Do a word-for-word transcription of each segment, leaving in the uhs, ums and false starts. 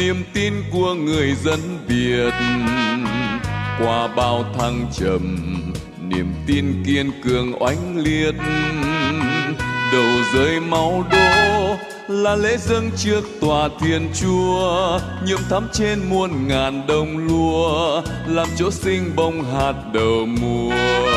niềm tin của người dân Việt. Qua bao thăng trầm, niềm tin kiên cường oanh liệt. Đầu rơi máu đổ là lễ dâng trước tòa Thiên Chúa, nhuộm thắm trên muôn ngàn đồng lúa, làm chỗ sinh bông hạt đầu mùa.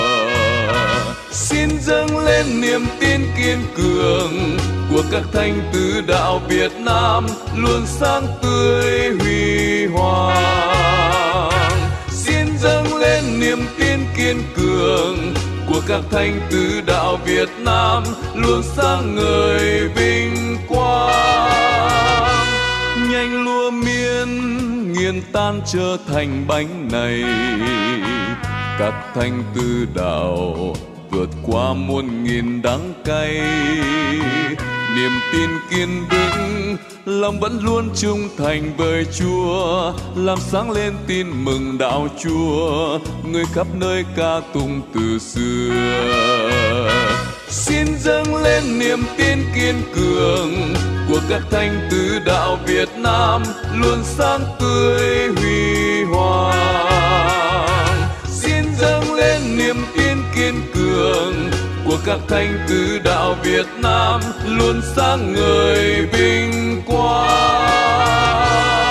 Xin dâng lên niềm tin kiên cường của các thánh tứ đạo Việt Nam, luôn sáng tươi huy hoàng. Xin dâng lên niềm tin kiên cường của các thánh tứ đạo Việt Nam, luôn sáng ngời vinh quang. Nhanh lúa miên nghiền tan trở thành bánh này, các thánh tứ đạo vượt qua muôn nghìn đắng cay. Niềm tin kiên vững, lòng vẫn luôn trung thành với Chúa, làm sáng lên tin mừng đạo Chúa, người khắp nơi ca tụng từ xưa. Xin dâng lên niềm tin kiên cường của các thánh tứ đạo Việt Nam, luôn sáng tươi huy hoàng. Xin dâng lên niềm tin kiên cường của các thánh tứ đạo Việt Nam, luôn sáng ngời vinh quang.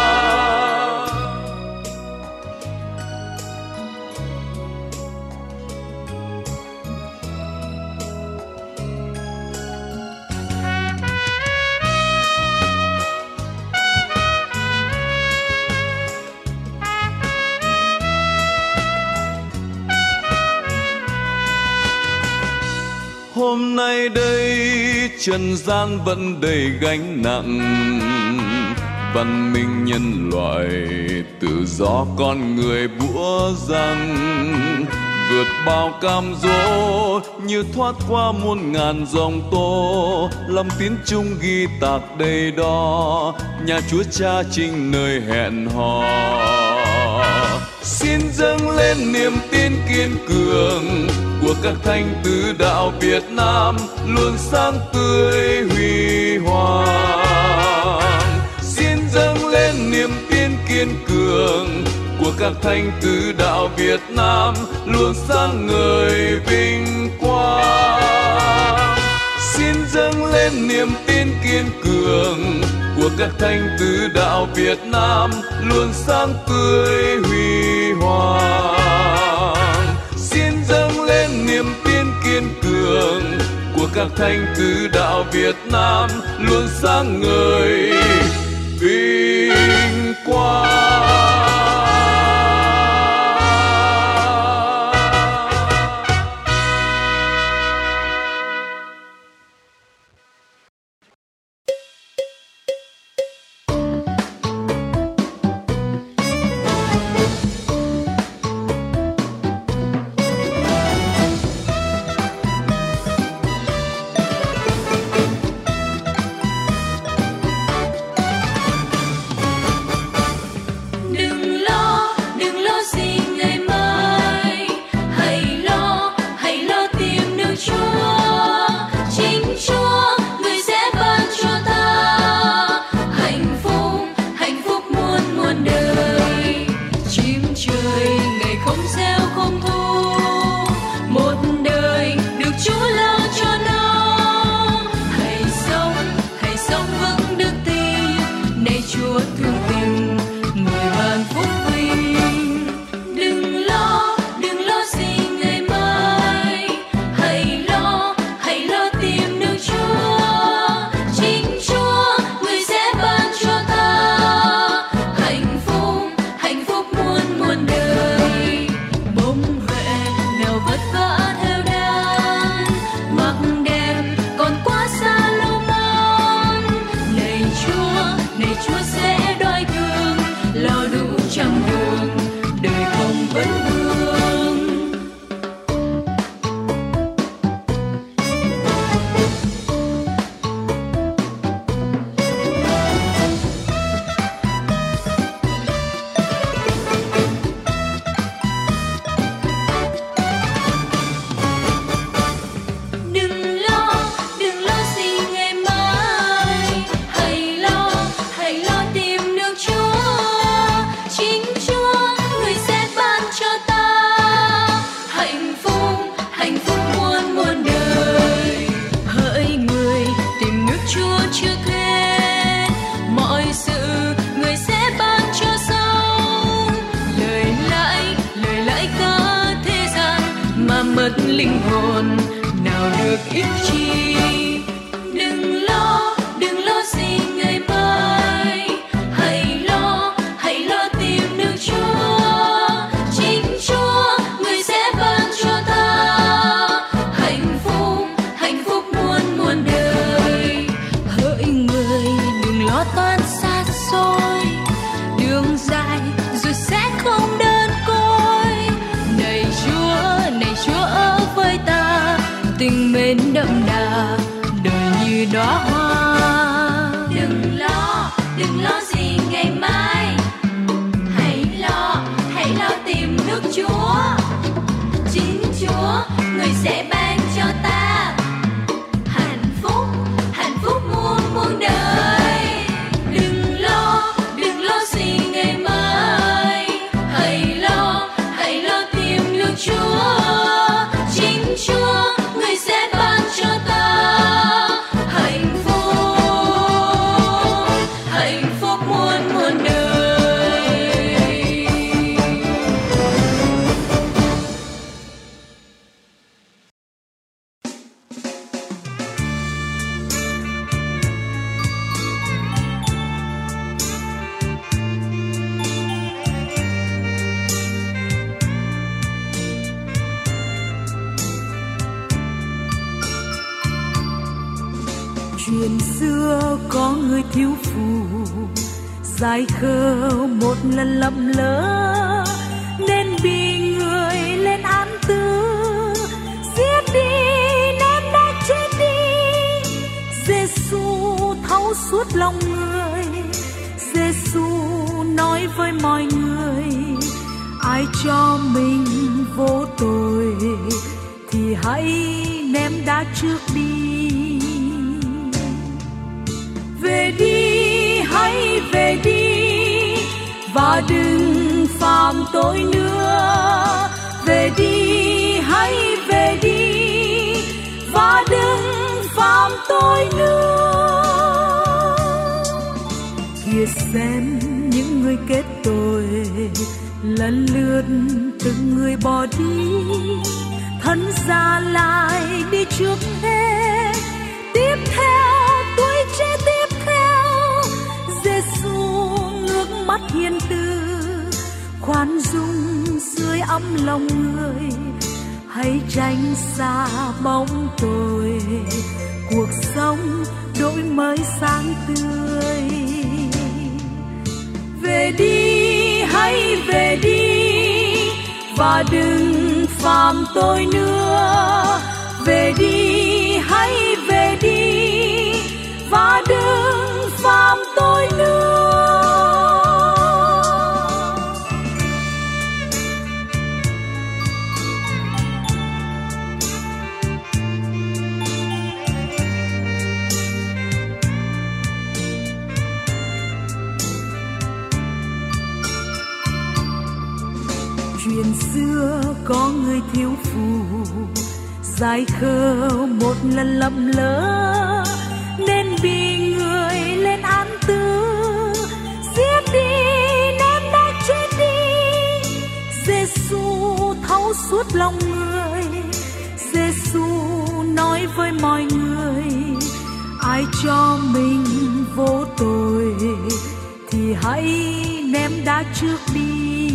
Hôm nay đây trần gian vẫn đầy gánh nặng, văn minh nhân loại tự do con người bủa răng, vượt bao cam dỗ như thoát qua muôn ngàn dòng tố, lòng tín chung ghi tạc đầy đó, nhà Chúa Cha chính nơi hẹn hò. Xin dâng lên niềm tin kiên cường của các thánh tứ đạo Việt Nam, luôn sáng tươi huy hoàng. Xin dâng lên niềm tin kiên cường của các thánh tứ đạo Việt Nam, luôn sáng ngời vinh quang. Xin dâng lên niềm tin kiên cường của các thánh tứ đạo Việt Nam, luôn sáng tươi huy hoàng. Xin dâng lên niềm tin kiên cường của các thánh tứ đạo Việt Nam, luôn sáng ngời vinh quang. Bông mất linh hồn nào được ít chi. Đừng lo, đừng lo gì ngày mai, hãy lo, hãy lo tìm được Chúa. Chính Chúa người sẽ ban cho ta hạnh phúc, hạnh phúc muôn muôn đời. Hỡi người đừng lo toan xa xôi, đường dài rồi sẽ không đơn côi. Này Chúa, này Chúa ở với ta, tình mến đậm đà đời như đóa hoa. Đừng lo, đừng lo gì ngày mai, hãy lo, hãy lo tìm nước Chúa. Chính Chúa người sẽ ban cho ta hạnh phúc, hạnh phúc muôn muôn đời. Đừng lo, đừng lo gì ngày mai, hãy lo, hãy lo tìm nước Chúa. Chính Chúa người sẽ ban cho ta hạnh phúc, hạnh phúc muôn muôn đời. Chuyện xưa có người thiếu phụ dài khờ một lần lầm lỡ, nên bị người lên án tử giết đi nên đã chết đi. Giêsu thấu suốt lòng người, Giêsu nói với mọi người, ai cho mình vô tội thì hãy ném đá trước đi. Về đi, hãy về đi và đừng phạm tội nữa. Về đi, hãy về đi và đừng phạm tội nữa. Kìa xem những người kết tội lần lượt từng người bỏ đi, thân ra lại đi trước thế. Tiếp theo tuổi trẻ tiếp theo, Giêsu ngước mắt hiền từ, khoan dung dưới ấm lòng người. Hãy tránh xa bóng tối, cuộc sống đổi mới sáng tươi. Về đi, hãy về đi và đừng phạm tội nữa. Về đi, hãy về đi và đừng phạm tội nữa. Chuyện xưa có người thiếu phụ dài khờ một lần lầm lỡ, nên bị người lên án tử giết đi nên đã chết đi. Giêsu thấu suốt lòng người, Giêsu nói với mọi người, ai cho mình vô tội thì hãy ném đá trước đi.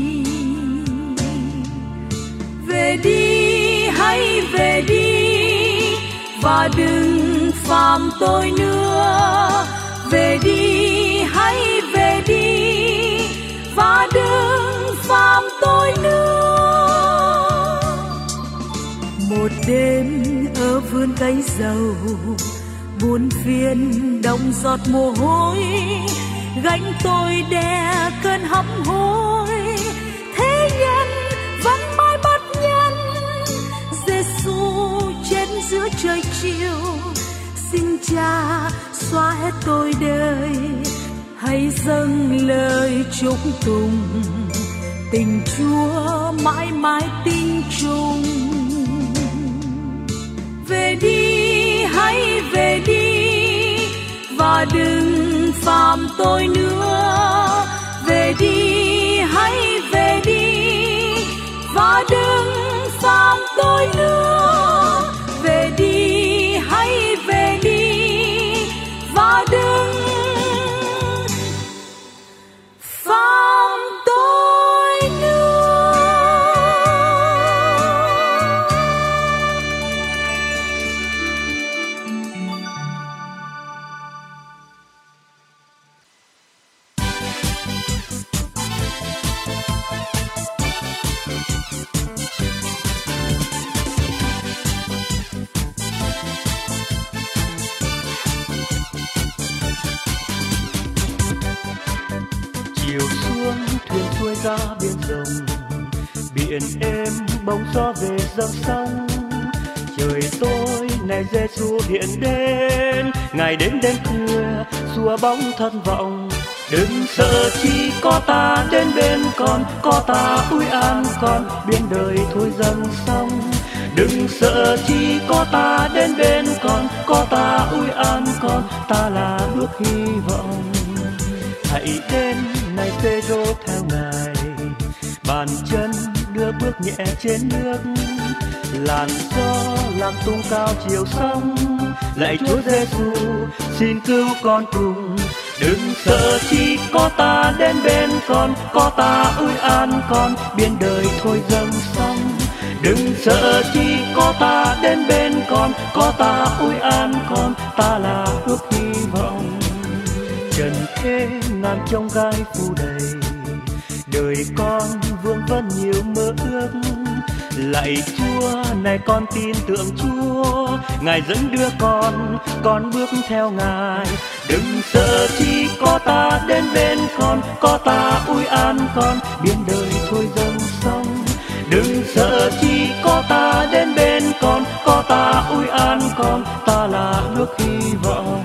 Về đi, hãy về đi và đừng phạm tội nữa. Về đi, hãy về đi và đừng phạm tội nữa. Một đêm ở vườn cây dầu, buồn phiền đông giọt mồ hôi, gánh tôi đè cơn hấp hối. Thế nhân vẫn mãi bất nhân, Giêsu trên giữa trời chiều, xin Cha xóa hết tôi đời. Hãy dâng lời chúc tụng, tình Chúa mãi mãi tin chung. Về đi, hãy về đi và đừng phạm tội nữa. Về đi, hãy về đi và đừng phạm tội nữa. ra biển rộng, biển êm bóng gió về dòng sông. Trời tối này Giêsu hiện đến, Ngài đến đêm khuya xua bóng thất vọng. Đừng sợ chi có ta đến bên con, có ta ủi an con, biển đời thôi dâng sông. Đừng sợ chi có ta đến bên con, có ta ủi an con, ta là bước hy vọng. Hãy đến này Phêrô theo Ngài, bàn chân đưa bước nhẹ trên nước. Làn gió làm tung cao chiều sông, lạy Chúa Giêsu xin cứu con cùng. Đừng sợ chi có ta đến bên con, có ta ủi an con, biển đời thôi dâng sông. Đừng sợ chi có ta đến bên con, có ta ủi an con, ta là ước hy vọng. Trần thế ngàn chông gai phủ đầy, đời con vương vấn nhiều mơ ước. Lạy Chúa này con tin tưởng Chúa, Ngài dẫn đưa con, con bước theo Ngài. Đừng sợ chi có ta đến bên con, có ta ủi an con, biển đời thôi dâng sông. Đừng sợ chi có ta đến bên con, có ta ủi an con, ta là ước hy vọng.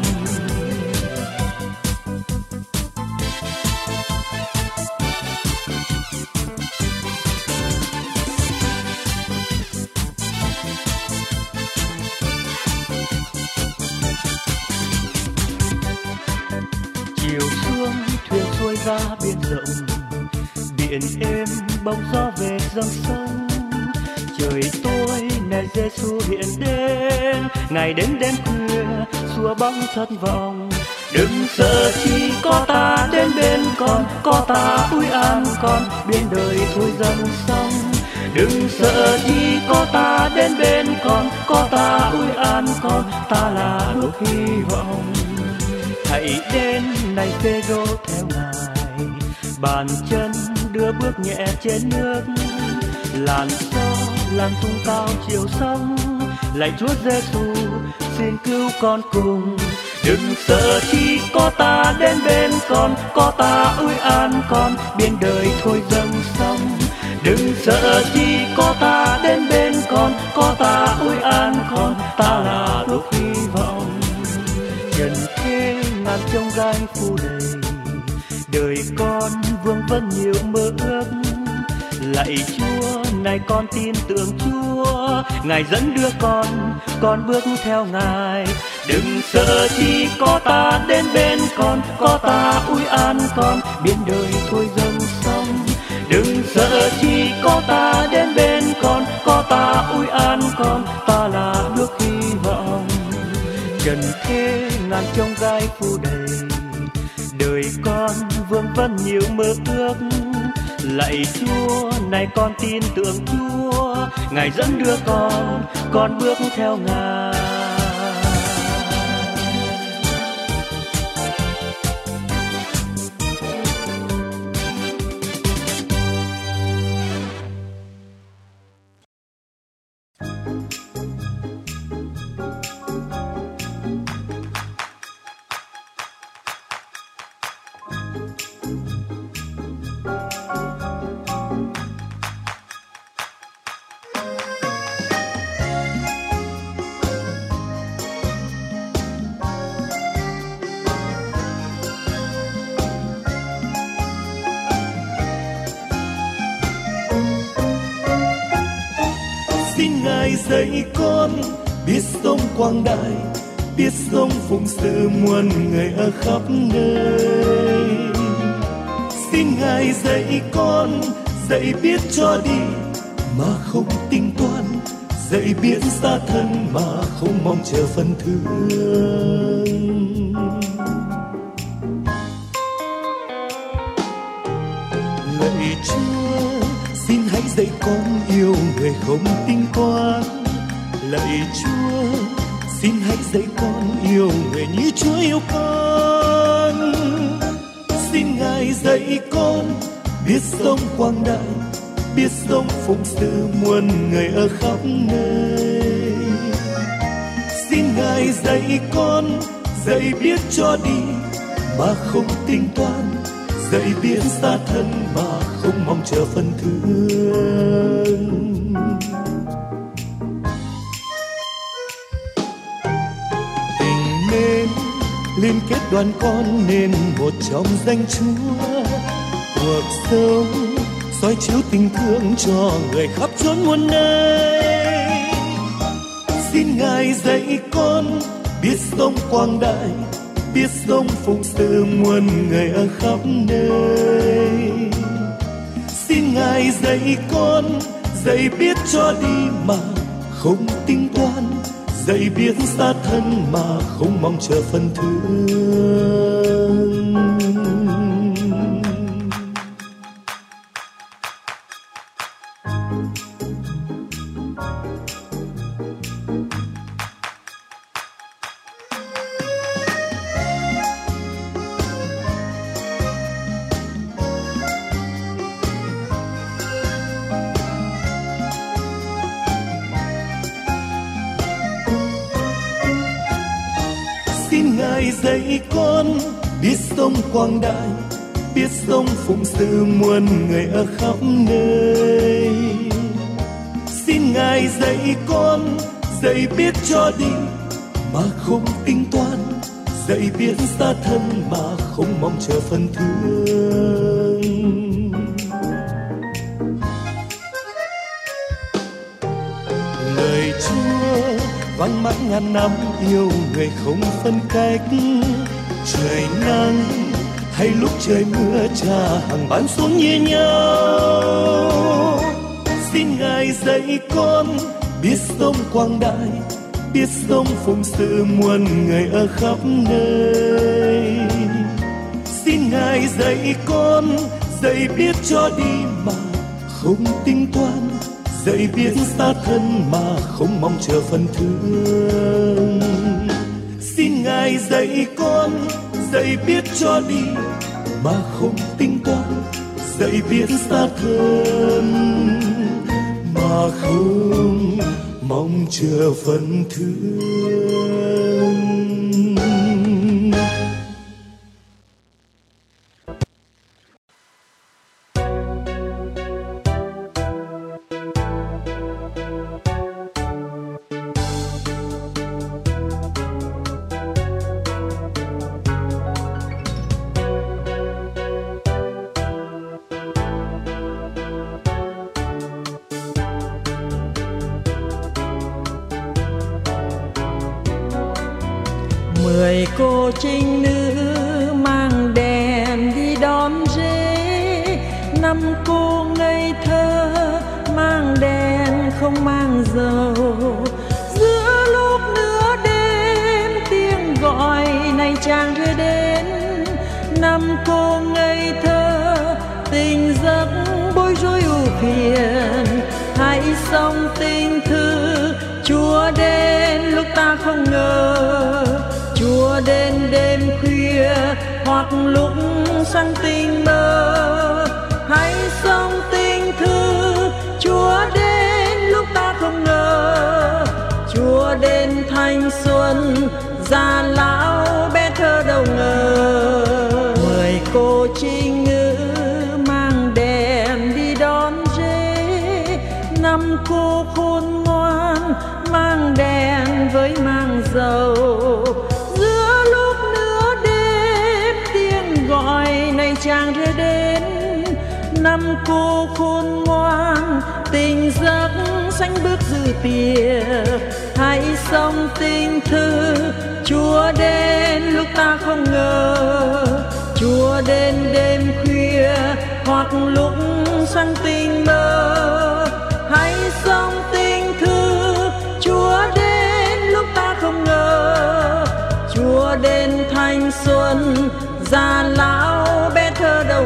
Chiều xuống thuyền xuôi ra biển rộng, biển êm bóng gió về dòng sông. Trời tối này Giêsu hiện đến, Ngài đến đêm khuya xua bóng thất vọng. Đừng sợ chi có ta đến bên con, có ta ủi an con, biển đời thôi dâng sông. Đừng sợ chi có ta đến bên con, có ta ủi an con, ta là ước hy vọng. Hãy đến này Phêrô theo Ngài, bàn chân đưa bước nhẹ trên nước. Làn gió làm tung cao chiều sông, lạy Chúa Giêsu xin cứu con cùng. Đừng sợ chi có ta đến bên con, có ta ủi an con, biển đời thôi dâng sông. Đừng sợ chi có ta đến bên con, có ta ủi an con, ta là ước hy vọng. Trần thế ngàn chông gai phủ đầy, đời con vương vấn nhiều mơ ước. Lạy Chúa này con tin tưởng Chúa, Ngài dẫn đưa con, con bước theo Ngài. Đừng sợ chi có ta đến bên con, có ta ủi an con, biển đời thôi dâng sông. Đừng sợ chi có ta đến bên con, có ta ủi an con, ta là ước hy vọng. Trần thế ngàn chông gai phủ đầy, đời con vương vấn nhiều mơ ước. Lạy Chúa này con tin tưởng Chúa, Ngài dẫn đưa con, con bước theo Ngài. Dạy con biết sống quang đại, biết sống phụng sự muôn người ở khắp nơi. Xin Ngài dạy con, dạy biết cho đi mà không tính toán, dạy biết xa thân mà không mong chờ phần thương. Lạy Chúa, xin hãy dạy con yêu người không tính toán. Lạy Chúa, xin hãy dạy con yêu người như Chúa yêu con. Xin Ngài dạy con biết sống quang đại, biết sống phụng sự muôn người ở khắp nơi. Xin Ngài dạy con, dạy biết cho đi mà không tính toán, dạy biết xa thân mà không không mong chờ phần thương. Tình nên liên kết đoàn con nên một trong danh Chúa. Cuộc sống soi chiếu tình thương cho người khắp chốn muôn nơi. Xin Ngài dạy con biết sống quang đại, biết sống phụng sự muôn người ở khắp nơi. Xin Ngài dạy con, dạy biết cho đi mà không tính toán, dạy biết xa thân mà không mong chờ phần thương. Xin Ngài dạy con biết sống quang đại, biết sống phụng sự muôn người ở khắp nơi. Xin Ngài dạy con, dạy biết cho đi mà không tính toán, dạy biết xa thân mà không mong chờ phần thương. Lời Chúa vang mãi ngàn năm, yêu người không phân cách. Trời nắng hay lúc trời mưa, Cha hằng ban xuống như nhau. Xin Ngài dạy con biết sống quang đại, biết sống phụng sự muôn người ở khắp nơi. Xin Ngài dạy con, dạy biết cho đi mà không tính toán, dạy biết xa thân mà không mong chờ phần thương. Xin Ngài dạy con, dạy biết cho đi mà không tính toán, dạy biết xa thân mà không mong chờ phần thương. Mười cô trinh nữ mang đèn đi đón rể, năm cô ngây thơ mang đèn không mang dầu. Giữa lúc nửa đêm tiếng gọi này chàng rơi đến, năm cô ngây thơ tình giấc bối rối ưu phiền. Hãy sống tình thư Chúa đến lúc ta không ngờ, Chúa đến đêm khuya hoặc lúc sáng tinh mơ. Hãy sống tình thư Chúa đến lúc ta không ngờ, Chúa đến thanh xuân già lão bé thơ đâu ngờ. Mười cô trinh nữ mang đèn đi đón rể, năm cô khôn ngoan mang đèn với mang dầu. Giữa lúc nửa đêm tiếng gọi này chàng rơi đến, năm cô khôn ngoan tình giấc xanh bước dự tiệc. Hãy sống tình thư Chúa đến lúc ta không ngờ, Chúa đến đêm khuya hoặc lúc sáng tinh mơ. Hãy sống tình thư Chúa đến lúc ta không ngờ, Chúa đến thanh xuân già lão bé thơ đâu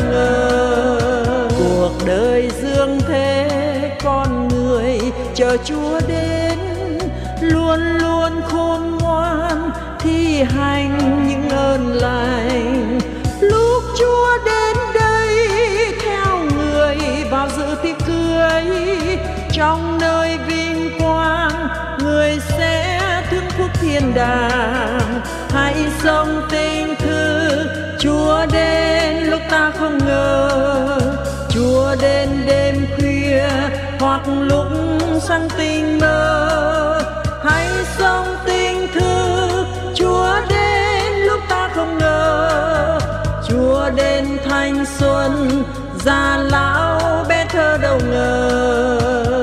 ngờ. Cuộc đời dương thế con người chờ Chúa đến, luôn luôn khôn ngoan thi hành những ơn lành. Lúc Chúa đến đây theo người vào dự tiệc cưới, trong nơi vinh quang người sẽ thương phúc thiên đàng. Hãy sống tình thư Chúa đến lúc ta không ngờ, Chúa đến đêm khuya hoặc lúc sáng tinh mơ, hãy sống tinh thức. Chúa đến lúc ta không ngờ, Chúa đến thanh xuân, già lão bé thơ đâu ngờ.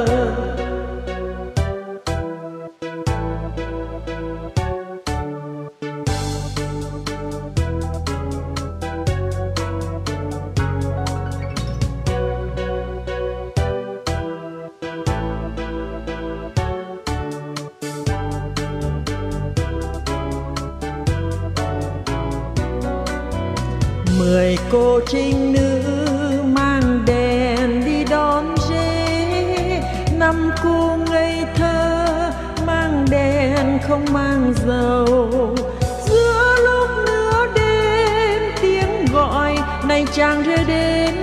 Mười cô trinh nữ mang đèn đi đón dê, năm cô ngây thơ mang đèn không mang dầu. Giữa lúc nửa đêm tiếng gọi này chàng rơi đến,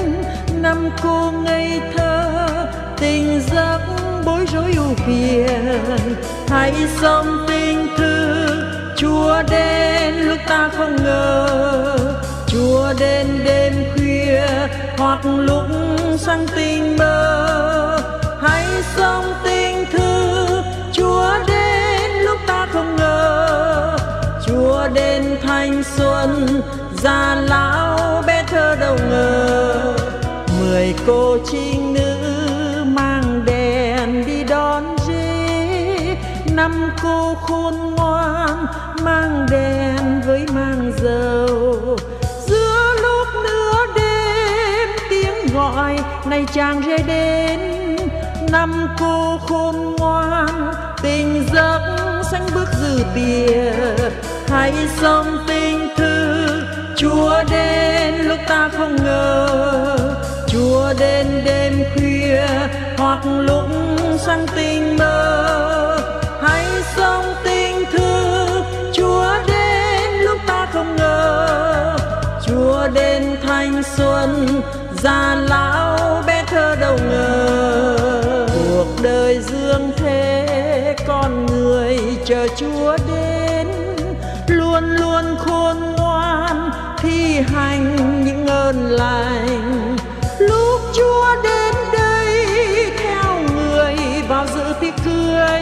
năm cô ngây thơ tình giấc bối rối ưu phiền. Hãy sống tinh thức, Chúa đến lúc ta không ngờ, Chúa đến đêm khuya hoặc lúc sáng tinh mơ. Hãy sống tinh thức, Chúa đến lúc ta không ngờ, Chúa đến thanh xuân, già lão bé thơ đâu ngờ. Mười cô trinh nữ mang đèn đi đón dê, năm cô khôn ngoan mang đèn với mang dầu. Giữa lúc nửa đêm tiếng gọi này chàng rơi đến, năm cô khôn ngoan tình giấc xanh bước dư tiệt. Hãy sống tinh thức, Chúa đến lúc ta không ngờ, Chúa đến đêm khuya hoặc lúc sáng tinh mơ. Hãy sống tinh thức, Chúa đến lúc ta không ngờ, Chúa đến thanh xuân, già lão bé thơ đâu ngờ. Cuộc đời dương thế con người chờ Chúa đến, luôn luôn khôn ngoan thi hành những ơn lành. Lúc Chúa đến đây theo người vào dự tiệc cưới,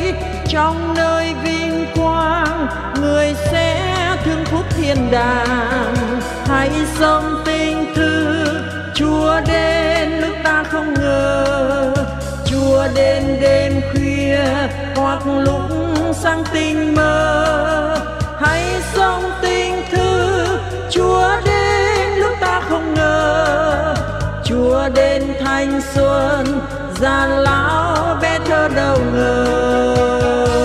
trong nơi vinh quang người sẽ thương phúc thiên đàng. Hãy sống tinh thức, Chúa đến lúc ta không ngờ, Chúa đến đêm khuya hoặc lúc sáng tinh mơ. Hãy sống tinh thức, Chúa đến lúc ta không ngờ, Chúa đến thanh xuân, già lão bé thơ đâu ngờ.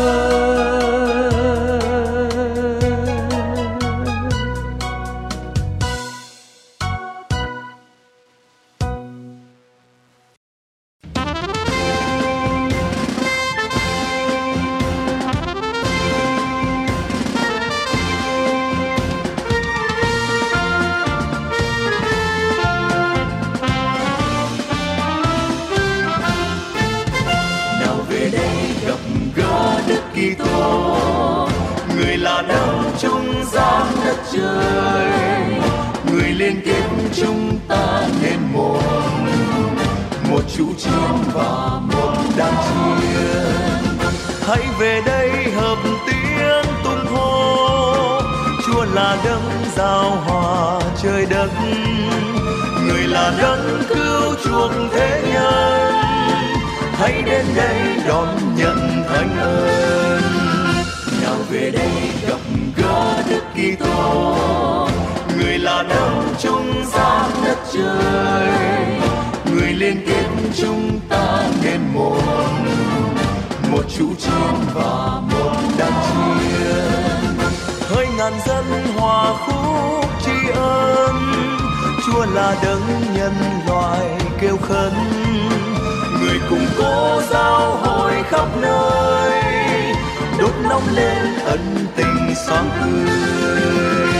Người là đấng trung gian đất trời, người liên kết chúng ta nên một, một chủ chiến và một đàn chiên. Hãy về đây hợp tiếng tung hô, Chúa là đấng giao hòa trời đất, người là đấng cứu chuộc thế nhân. Hãy đến đây đón nhận thánh ơn, nào về đây gặp gỡ Đức Kitô. Người là đấng trung gian đất trời, người liên kết chúng ta nên một, một chủ chiến và một đàn chiên. Hỡi ngàn dân hòa khúc tri ân, Chúa là đấng nhân loại kêu khấn, người cùng cố giao hội khắp nơi, đốt nóng lên ân tình sáng tươi.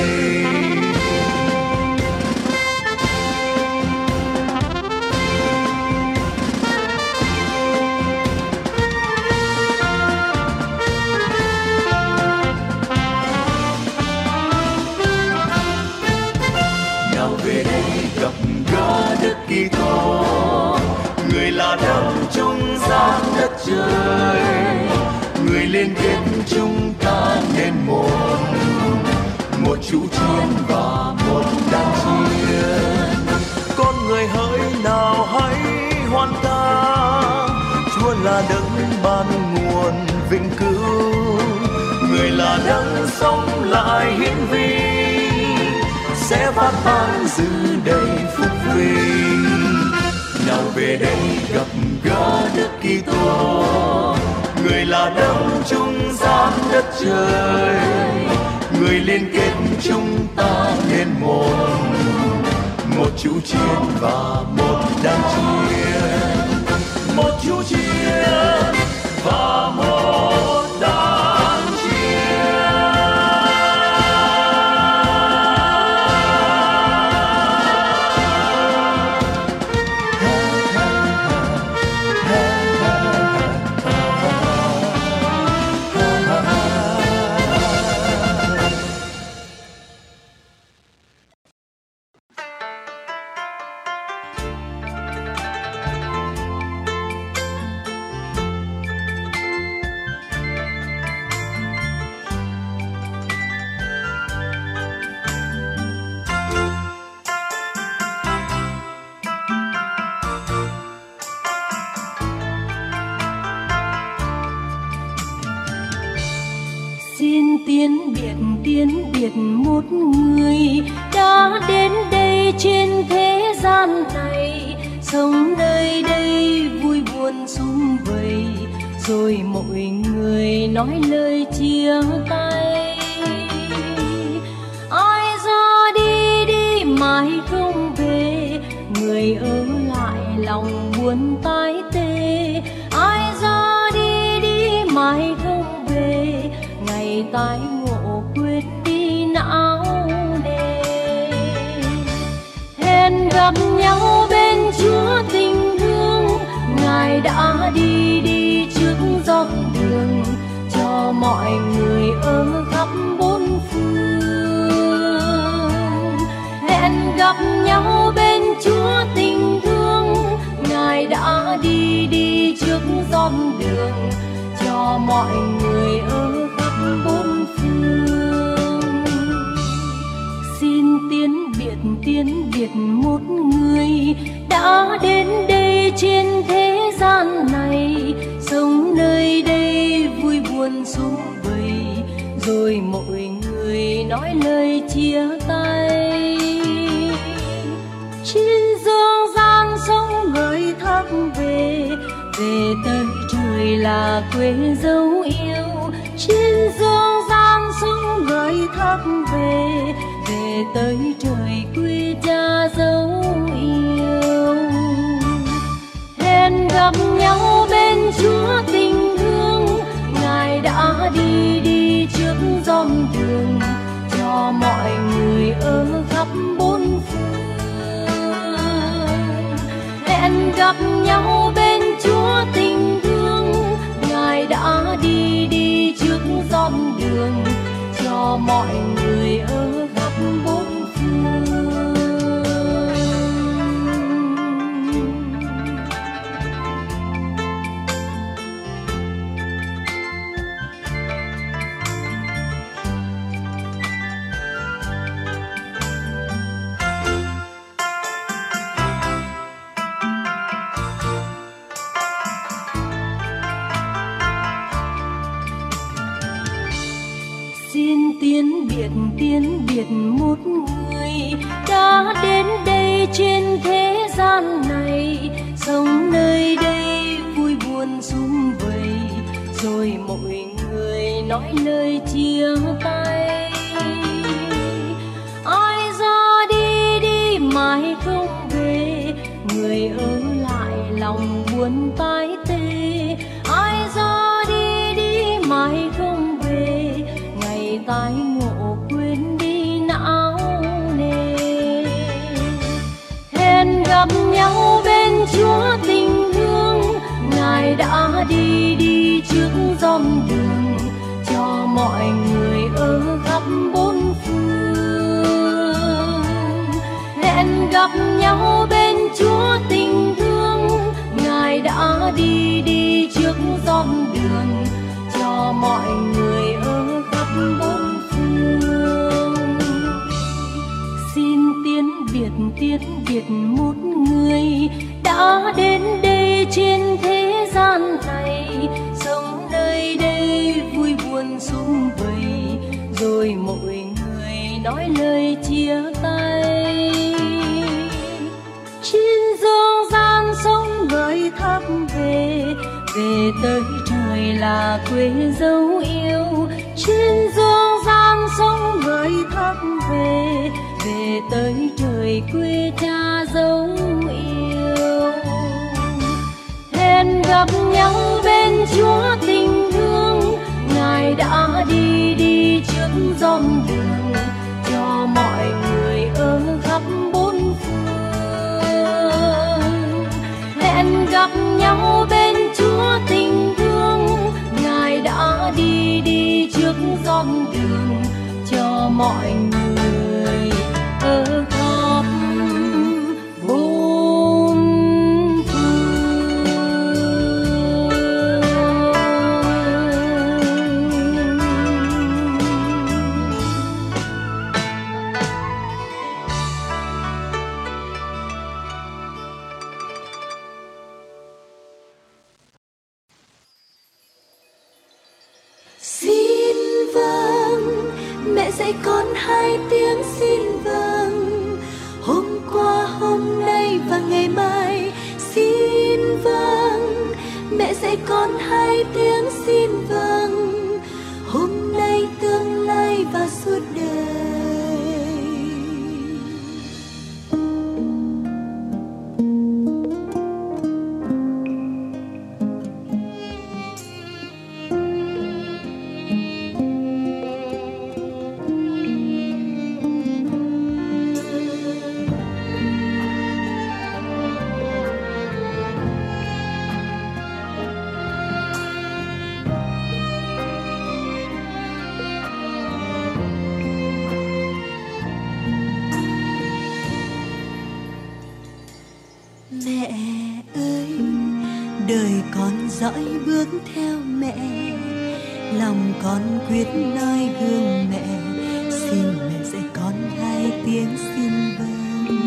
Nào về đây gặp gỡ Đức Kitô. liên kết chúng ta nên một, một chủ chiến và một đàn chiến. Con người hỡi nào hãy hoan ca, Chúa là đấng ban nguồn vĩnh cửu, người là đấng sống lại hiển vi, sẽ phát ban dư đầy phúc vinh. Nào về đây gặp gỡ Đức Kitô, người là đấng trung gian đất trời, người liên kết chúng ta nên một, một chủ chiến và một đàn chiến, một chủ chiến và một đàn chiến. Tiến biệt tiến biệt một người đã đến đây trên thế gian này, sống nơi đây vui buồn sum vầy, rồi mọi người nói lời chia tay. Ai ra đi đi mãi không về, người ở lại lòng buồn tái tê. Ai ra đi đi mãi không về, ngày tái ngộ quyết đi não nề. Hẹn gặp nhau bên Chúa tình thương, Ngài đã đi đi trước dọc đường, cho mọi người ở khắp bốn phương. Hẹn gặp nhau bên Chúa tình thương, Ngài đã đi đi trước dọc đường, cho mọi người ở khắp bốn phương. Xin tiến biệt tiến biệt một người đã đến đây trên thế gian này, sống nơi đây vui buồn sum vầy, rồi mọi người nói lời chia tay. Trên dương gian sống người thác về, về tới trời là quê dấu yêu. Trên dương gian sống người thác về, về tới trời quê cha dấu yêu. Hẹn gặp nhau bên Chúa tình thương, Ngài đã đi đi trước dòng đường, cho mọi người ở khắp bốn phương. Hẹn gặp nhau bên Chúa tình thương, Ngài đã đi đi trước dòng đường, cho mọi người ở khắp bốn phương. Xin tiến biệt tiến biệt một người đã đến đây trên thế gian này, sống nơi đây vui buồn sum vầy, rồi mọi người nói lời chia tay. Ai ra đi đi mãi không về, người ở lại lòng buồn tái tê. Ai ra đi đi mãi không về, ngày tái ngộ quên đi não nề. Hẹn gặp nhau bên Chúa tình thương, Ngài đã đi đi trước dòng đường, cho mọi người ở khắp bốn phương. Hẹn gặp nhau bên Chúa tình thương, Ngài đã đi đi trước dòng đường, cho mọi mọi người ở khắp bốn phương. Xin tiếng Việt tiếng Việt một người đã đến đây trên thế gian này, sống nơi đây vui buồn sum vầy, rồi mỗi người nói lời chia tay. Trên dương gian sống người thắp về, về tới trời là quê dấu yêu. Trên dương gian sống người thắp về, về tới trời quê cha dấu yêu. Hẹn gặp nhau bên Chúa tình thương, Ngài đã đi đi trước dòng đường cho mọi người ở khắp bốn phương. Hẹn gặp nhau bên Chúa tình thương, Ngài đã đi đi trước dòng đường cho mọi người ở khắp bốn Xin vâng, mẹ dạy con hai tiếng xin vâng. Hôm qua, hôm nay và ngày mai. Xin vâng, mẹ dạy con hai tiếng xin vâng. Hôm nay, tương lai và suốt đời. Mẹ ơi, đời con dõi bước theo mẹ, lòng con quyết nói gương mẹ. Xin mẹ dạy con hai tiếng xin vâng.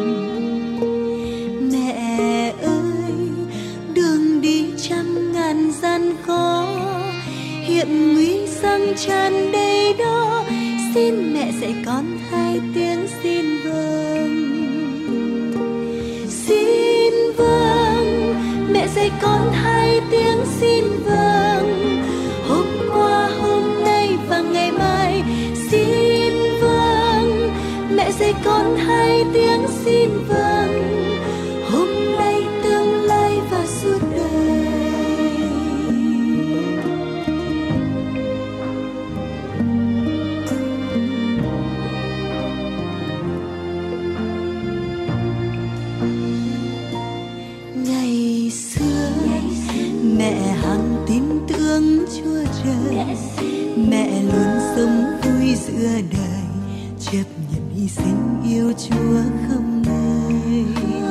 Mẹ ơi, đường đi trăm ngàn gian khó, hiểm nguy sang tràn đầy đó. Xin mẹ dạy con hai tiếng xin vâng. Xin vâng, mẹ dạy con hai tiếng xin vâng. Hôm qua, hôm nay và ngày mai. Xin vâng, mẹ dạy con hai tiếng xin vâng. Hôm nay, tương lai và suốt đời. Ngày xưa, mẹ hằng tin tưởng Chúa Trời. Mẹ luôn sống vui giữa đời, chấp nhận hy sinh yêu Chúa không ngơi.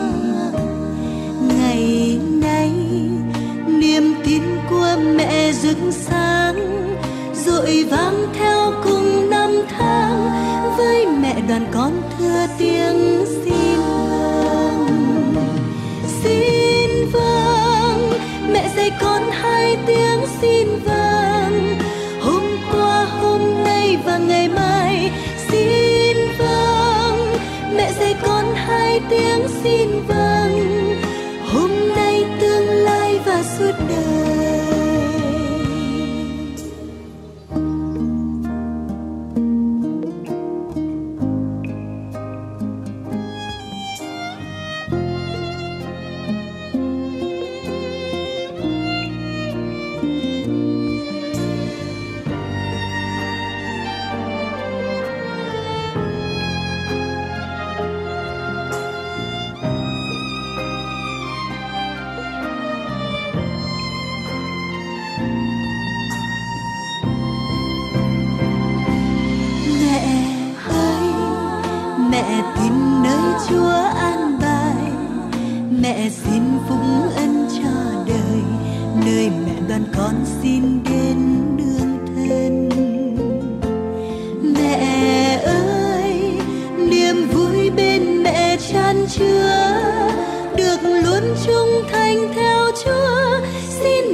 Ngày nay, niềm tin của mẹ rực sáng, dội vang theo cùng năm tháng. Với mẹ đoàn con thưa tiếng xin vâng. Xin vâng, mẹ dạy con hai tiếng xin vâng. Hôm qua, hôm nay và ngày mai. Xin vâng, mẹ dạy con hai tiếng xin vâng. Hôm nay, tương lai và suốt đời. Mẹ tin nơi Chúa an bài, mẹ xin phúc ân cho đời, nơi mẹ đoàn con xin đến đường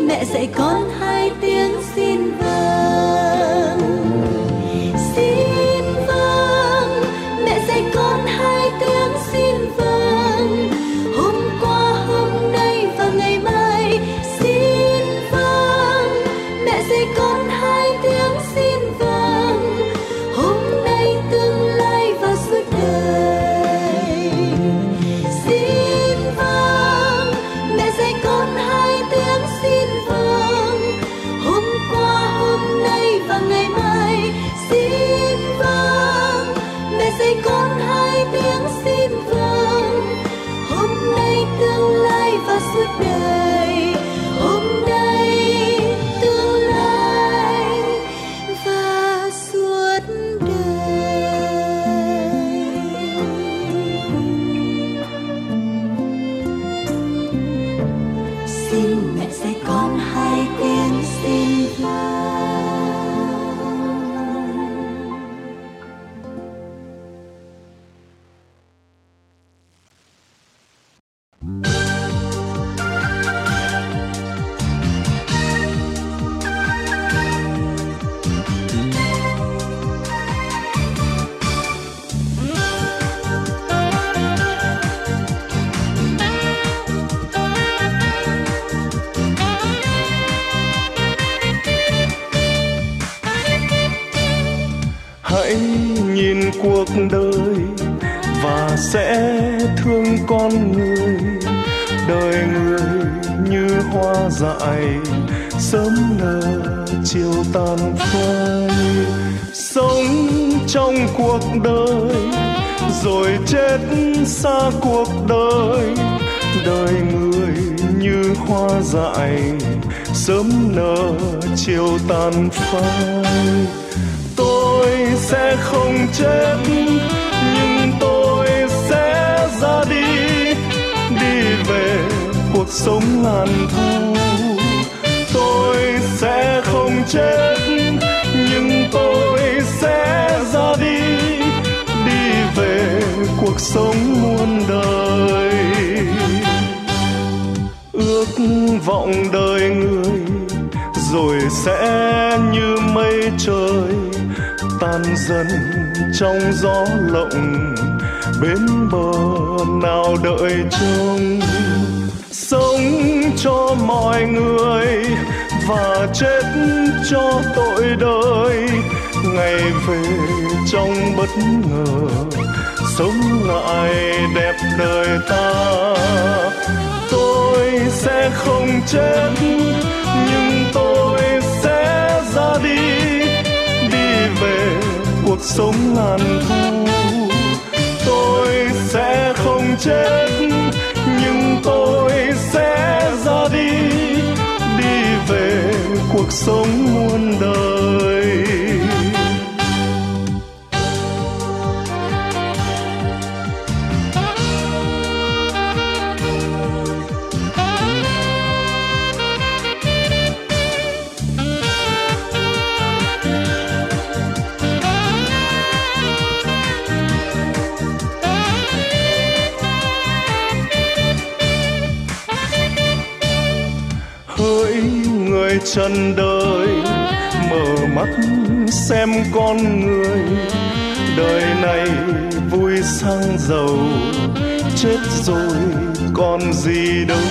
mẹ dạy con hai tiếng xin vâng. Xin vâng, mẹ dạy con hai tiếng xin vâng. Hôm qua, hôm nay và ngày mai xin vâng. Mẹ dạy con hai tiếng xin vâng. Hôm nay, tương lai và suốt đời. Xin vâng, mẹ dạy con hai tiếng xin vâng. Hôm qua, hôm nay và ngày mai xin vâng. Mẹ dạy con hai tiếng xin vâng. Hôm nay, tương lai và suốt đời. Hôm nay, tương lai và suốt đời. Xin mẹ dạy con hai tiếng xin vâng. Hãy nhìn cuộc đời và sẽ thương con người. Đời người như hoa dại, sớm nở chiều tàn phai. Sống trong cuộc đời rồi chết xa cuộc đời. Đời người như hoa dại, sớm nở chiều tàn phai. Tôi sẽ không chết nhưng tôi sẽ ra đi, đi về cuộc sống ngàn thu. Tôi sẽ không chết nhưng tôi sẽ ra đi, đi về cuộc sống muôn đời. Ước vọng đời người rồi sẽ như mây trời, tan dần trong gió lộng, bên bờ nào đợi trông. Sống cho mọi người và chết cho tội đời, ngày về trong bất ngờ, sống lại đẹp đời ta. Tôi sẽ không chết nhưng tôi sẽ ra đi, đi về cuộc sống ngàn thu. Tôi sẽ không chết nhưng tôi sẽ ra đi, đi về cuộc sống muôn đời. Hỡi người trần đời, mở mắt xem con người. Đời này vui sang giàu, chết rồi còn gì đâu.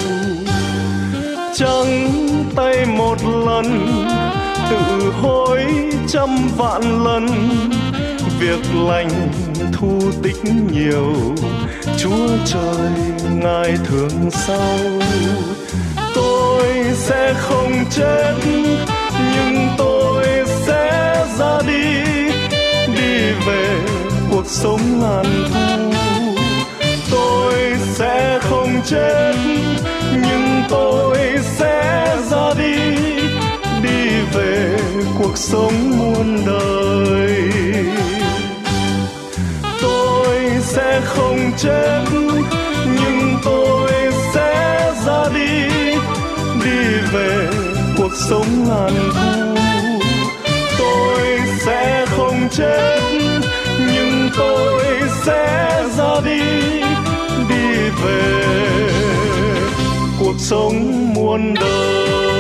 Trắng tay một lần, tự hối trăm vạn lần. Việc lành thu tích nhiều, Chúa trời ngài thương sau. Tôi sẽ không chết nhưng tôi sẽ ra đi, đi về cuộc sống ngàn thu. Tôi sẽ không chết nhưng tôi sẽ ra đi, đi về cuộc sống muôn đời. Tôi sẽ không chết nhưng tôi sẽ ra đi, đi về cuộc sống ngàn thu. Tôi sẽ không chết nhưng tôi sẽ ra đi, đi về cuộc sống muôn đời.